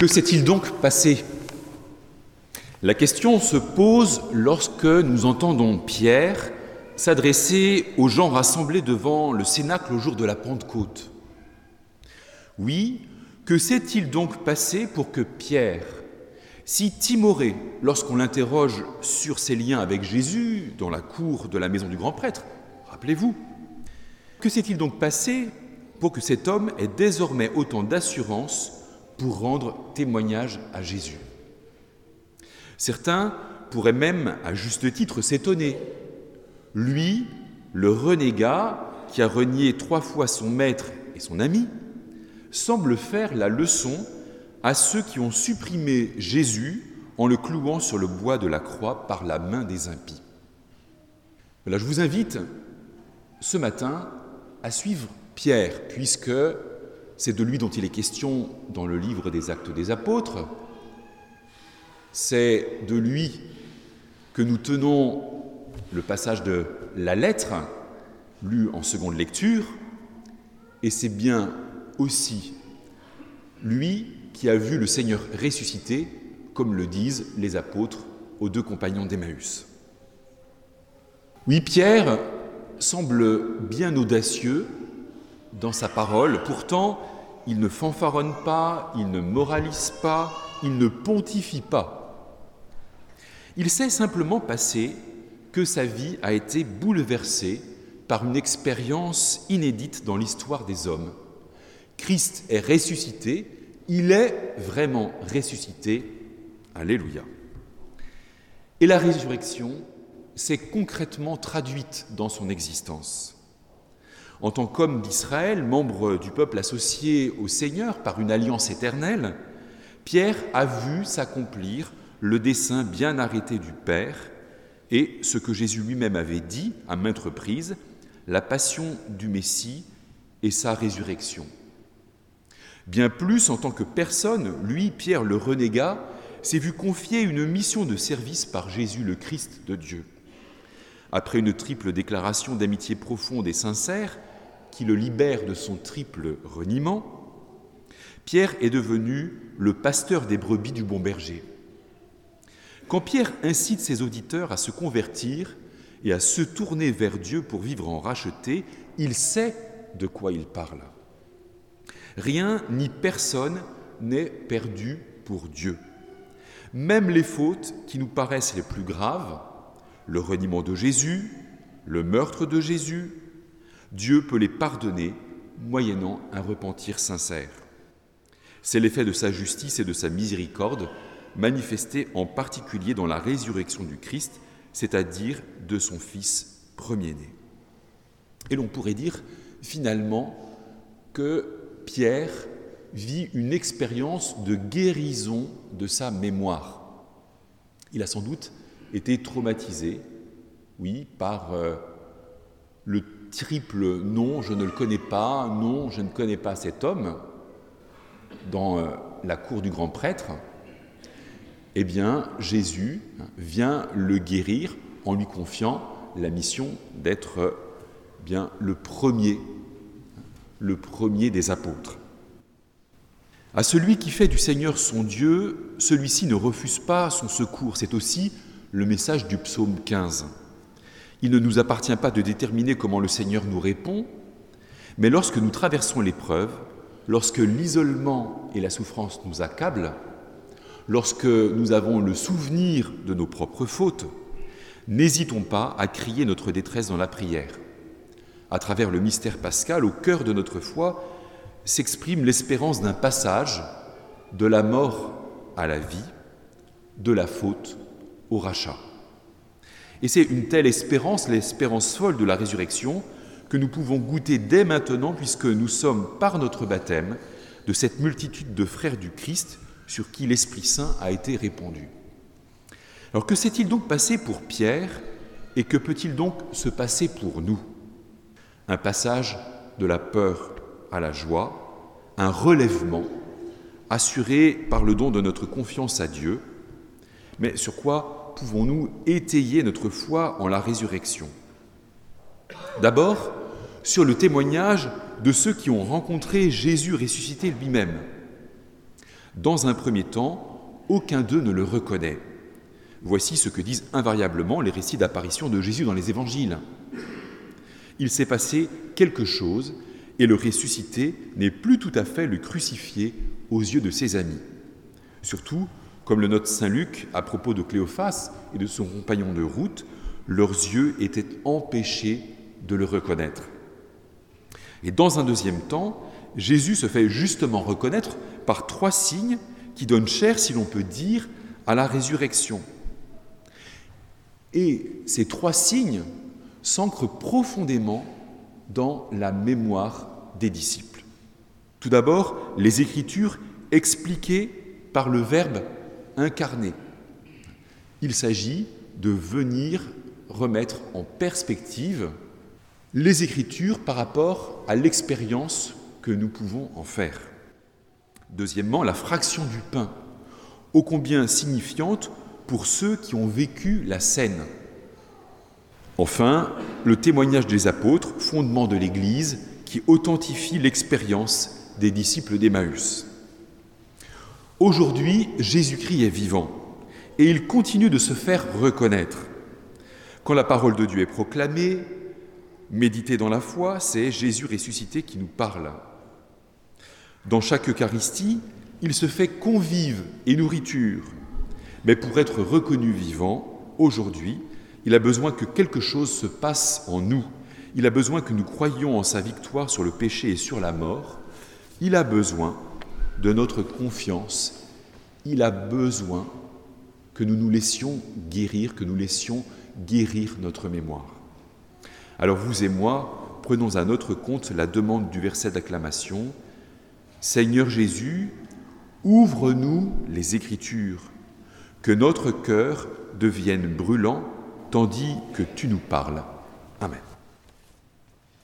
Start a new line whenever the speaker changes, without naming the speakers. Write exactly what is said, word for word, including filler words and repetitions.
Que s'est-il donc passé ? La question se pose lorsque nous entendons Pierre s'adresser aux gens rassemblés devant le cénacle au jour de la Pentecôte. Oui, que s'est-il donc passé pour que Pierre, si timoré lorsqu'on l'interroge sur ses liens avec Jésus dans la cour de la maison du grand prêtre, rappelez-vous, que s'est-il donc passé pour que cet homme ait désormais autant d'assurance pour rendre témoignage à Jésus ? Certains pourraient même, à juste titre, s'étonner. Lui, le renégat, qui a renié trois fois son maître et son ami, semble faire la leçon à ceux qui ont supprimé Jésus en le clouant sur le bois de la croix par la main des impies. Là, je vous invite ce matin à suivre Pierre, puisque c'est de lui dont il est question dans le livre des Actes des Apôtres. C'est de lui que nous tenons le passage de la lettre, lu en seconde lecture, et c'est bien aussi lui qui a vu le Seigneur ressuscité, comme le disent les apôtres aux deux compagnons d'Emmaüs. Oui, Pierre semble bien audacieux dans sa parole, pourtant il ne fanfaronne pas, il ne moralise pas, il ne pontifie pas. Il s'est simplement passé que sa vie a été bouleversée par une expérience inédite dans l'histoire des hommes. Christ est ressuscité, il est vraiment ressuscité. Alléluia. Et la résurrection s'est concrètement traduite dans son existence. En tant qu'homme d'Israël, membre du peuple associé au Seigneur par une alliance éternelle, Pierre a vu s'accomplir le dessein bien arrêté du Père et ce que Jésus lui-même avait dit à maintes reprises, la passion du Messie et sa résurrection. Bien plus, en tant que personne, lui, Pierre le renégat, s'est vu confier une mission de service par Jésus le Christ de Dieu. Après une triple déclaration d'amitié profonde et sincère qui le libère de son triple reniement, Pierre est devenu le pasteur des brebis du bon berger. Quand Pierre incite ses auditeurs à se convertir et à se tourner vers Dieu pour vivre en racheté, il sait de quoi il parle. Rien ni personne n'est perdu pour Dieu. Même les fautes qui nous paraissent les plus graves, le reniement de Jésus, le meurtre de Jésus, Dieu peut les pardonner moyennant un repentir sincère. C'est l'effet de sa justice et de sa miséricorde manifesté en particulier dans la résurrection du Christ, c'est-à-dire de son Fils premier-né. Et l'on pourrait dire finalement que Pierre vit une expérience de guérison de sa mémoire. Il a sans doute été traumatisé, oui, par euh, le triple « non, je ne le connais pas, non, je ne connais pas cet homme » dans euh, la cour du grand prêtre. Eh bien, Jésus vient le guérir en lui confiant la mission d'être bien le premier, le premier des apôtres. À celui qui fait du Seigneur son Dieu, celui-ci ne refuse pas son secours. C'est aussi le message du psaume quinze. Il ne nous appartient pas de déterminer comment le Seigneur nous répond, mais lorsque nous traversons l'épreuve, lorsque l'isolement et la souffrance nous accablent, lorsque nous avons le souvenir de nos propres fautes, n'hésitons pas à crier notre détresse dans la prière. À travers le mystère pascal, au cœur de notre foi, s'exprime l'espérance d'un passage de la mort à la vie, de la faute au rachat. Et c'est une telle espérance, l'espérance folle de la résurrection, que nous pouvons goûter dès maintenant, puisque nous sommes, par notre baptême, de cette multitude de frères du Christ sur qui l'Esprit Saint a été répandu. Alors que s'est-il donc passé pour Pierre et que peut-il donc se passer pour nous ? Un passage de la peur à la joie, un relèvement assuré par le don de notre confiance à Dieu. Mais sur quoi pouvons-nous étayer notre foi en la résurrection ? D'abord, sur le témoignage de ceux qui ont rencontré Jésus ressuscité lui-même. Dans un premier temps, aucun d'eux ne le reconnaît. Voici ce que disent invariablement les récits d'apparition de Jésus dans les évangiles. Il s'est passé quelque chose et le ressuscité n'est plus tout à fait le crucifié aux yeux de ses amis. Surtout, comme le note saint Luc à propos de Cléophas et de son compagnon de route, leurs yeux étaient empêchés de le reconnaître. Et dans un deuxième temps, Jésus se fait justement reconnaître par trois signes qui donnent chair, si l'on peut dire, à la résurrection. Et ces trois signes s'ancrent profondément dans la mémoire des disciples. Tout d'abord, les Écritures expliquées par le Verbe incarné. Il s'agit de venir remettre en perspective les Écritures par rapport à l'expérience que nous pouvons en faire. Deuxièmement, la fraction du pain, ô combien signifiante pour ceux qui ont vécu la scène. Enfin, le témoignage des apôtres, fondement de l'Église, qui authentifie l'expérience des disciples d'Emmaüs. Aujourd'hui, Jésus-Christ est vivant et il continue de se faire reconnaître. Quand la parole de Dieu est proclamée, méditer dans la foi, c'est Jésus ressuscité qui nous parle. Dans chaque Eucharistie, il se fait convive et nourriture. Mais pour être reconnu vivant, aujourd'hui, il a besoin que quelque chose se passe en nous. Il a besoin que nous croyions en sa victoire sur le péché et sur la mort. Il a besoin de notre confiance. Il a besoin que nous nous laissions guérir, que nous laissions guérir notre mémoire. Alors vous et moi, prenons à notre compte la demande du verset d'acclamation. Seigneur Jésus, ouvre-nous les Écritures, que notre cœur devienne brûlant, tandis que tu nous parles. Amen.